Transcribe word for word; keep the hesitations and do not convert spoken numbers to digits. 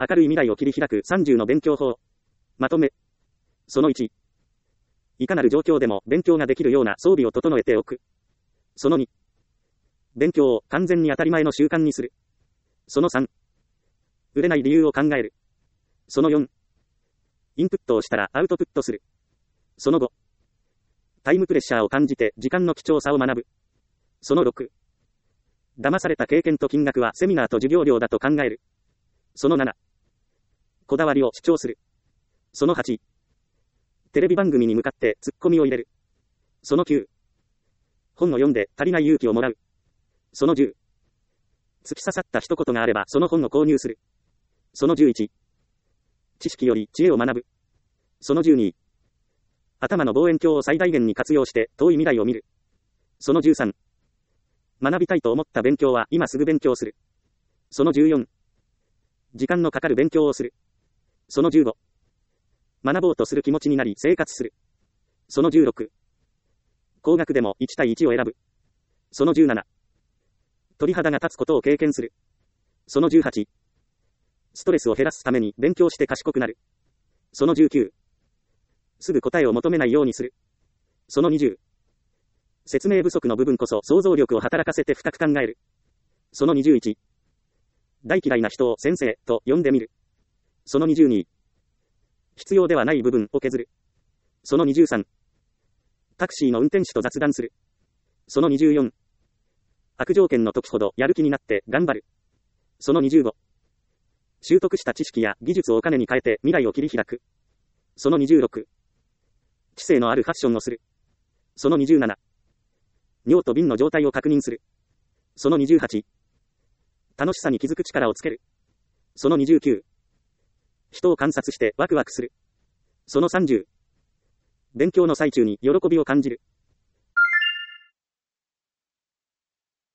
明るい未来を切り開くさんじゅうの勉強法。まとめ。そのいち。いかなる状況でも勉強ができるような装備を整えておく。そのに。勉強を完全に当たり前の習慣にする。そのさん。売れない理由を考える。そのよん。インプットをしたらアウトプットする。そのご。タイムプレッシャーを感じて時間の貴重さを学ぶ。そのろく。騙された経験と金額はセミナーと授業料だと考える。そのなな。こだわりを主張する。そのはち。テレビ番組に向かってツッコミを入れる。そのきゅう。本を読んで足りない勇気をもらう。そのじゅう。突き刺さった一言があればその本を購入する。そのじゅういち。知識より知恵を学ぶ。そのじゅうに。頭の望遠鏡を最大限に活用して遠い未来を見る。そのじゅうさん。学びたいと思った勉強は今すぐ勉強する。そのじゅうよん。時間のかかる勉強をする。そのじゅうご。学ぼうとする気持ちになり生活する。そのじゅうろく。高額でもいち対いちを選ぶ。そのじゅうなな。鳥肌が立つことを経験する。そのじゅうはち。ストレスを減らすために勉強して賢くなる。そのじゅうきゅう。すぐ答えを求めないようにする。そのにじゅう。説明不足の部分こそ想像力を働かせて深く考える。そのにじゅういち。大嫌いな人を先生と呼んでみる。そのにじゅうに。必要ではない部分を削る。そのにじゅうさん。タクシーの運転手と雑談する。そのにじゅうよん。悪条件の時ほどやる気になって頑張る。そのにじゅうご。習得した知識や技術をお金に変えて未来を切り開く。そのにじゅうろく。知性のあるファッションをする。そのにじゅうなな。尿と瓶の状態を確認する。そのにじゅうはち。楽しさに気づく力をつける。そのにじゅうきゅう。人を観察してワクワクする。そのさんじゅう。勉強の最中に喜びを感じる。